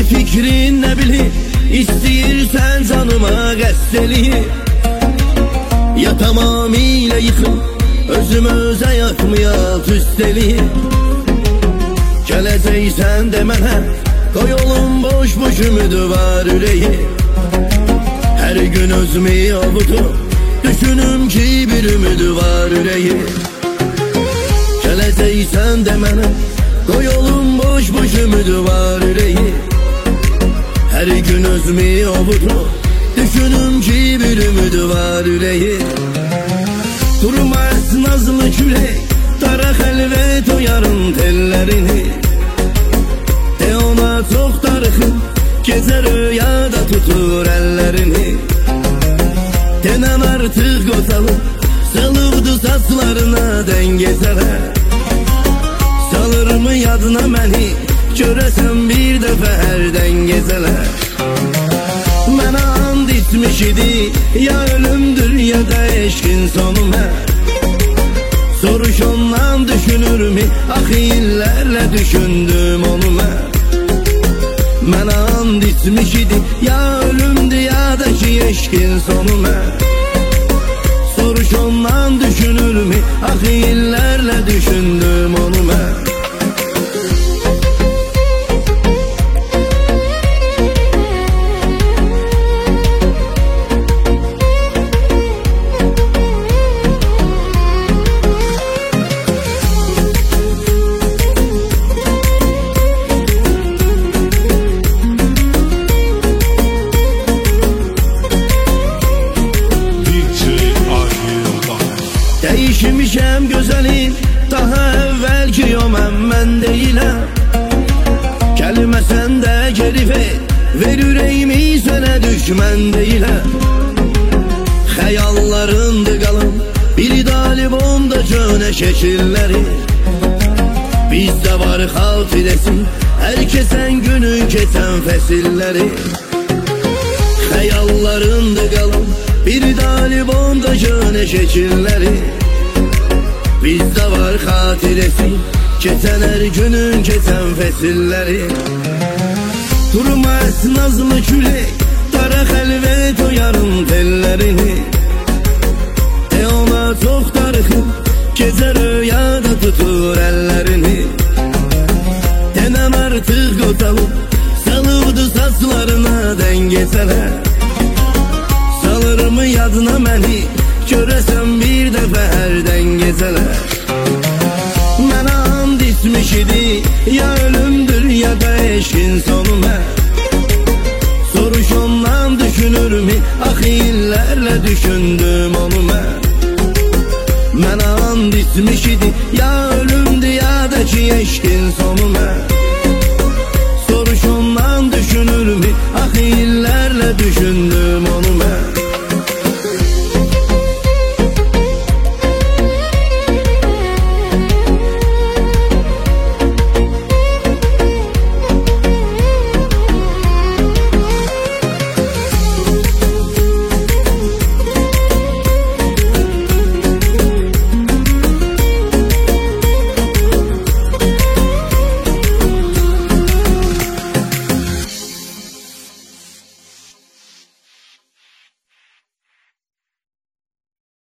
fikrin ne bilir, İstəyirsən canıma qəsd eləyir. Ya tamamilə yıxıl, özümü özə yakmaya tüst eləyir. Gələcəksən de mənə, qoy olum boş ümidi var ürəyi. Hər gün özümü avutup düşünüm ki bir ümidi var ürəyi. Gələcəksən de mənə, qoy olum boş ümidi var ürəyi. Her gün özümü avutup düşünüm ki bir ümidi var ürəyi. Durmaz nazlı külək, dara xəlvət o yarın tellərini. De ona çox darıxın, gecə rüyada tutur əllərini. Denən artıq qotalım, salıbdı saçlarına dəngəsələr. Salırmı yadına məni, görəsən bir dəfə hərdən gecələr. Mənə and içmiş idi, ya ölümdür ya da eşkin sonu mən. Soruş ondan düşünürmü, axı illərlə düşündüm onu mən. Mənə and içmiş idi, ya ölümdür ya da ki eşkin sonu mən. Soruş ondan düşünürmü, axı illərlə düşündüm onu mən. Değişmişəm gözəlim, daha əvvəlki o mən deyiləm. Kəlmə səndə geri ver ürəyimi sənə düşmən deyiləm. Xəyallarındı qalım, bir dalib onda cönə şəkilləri. Bizdə var xatirəsi, hər kəsən günün keçən fəsilləri. Xəyallarındı qalım, bir dalib onda cönə şəkilləri. Bizdə var xatirəsi, keçən hər günün keçən fəsilləri. Durmaz nazlı külək, dara xəlvət o yarın tellərini. De ona çox darıxın, gecə rüyada tutur əllərini. Denən artıq qotalım, salıbdı saçlarına dəngəsələr. Salırmı yadına məni, görəsən bir dəfə hərdən gecələr. Mənə and içmiş idi, ya ölümdür ya da eşkin sonu mən. Soruş ondan düşünürmü, axı illərlə düşündüm onu mən. Mənə and içmiş idi, ya ölümdür ya da ki eşkin sonu mən.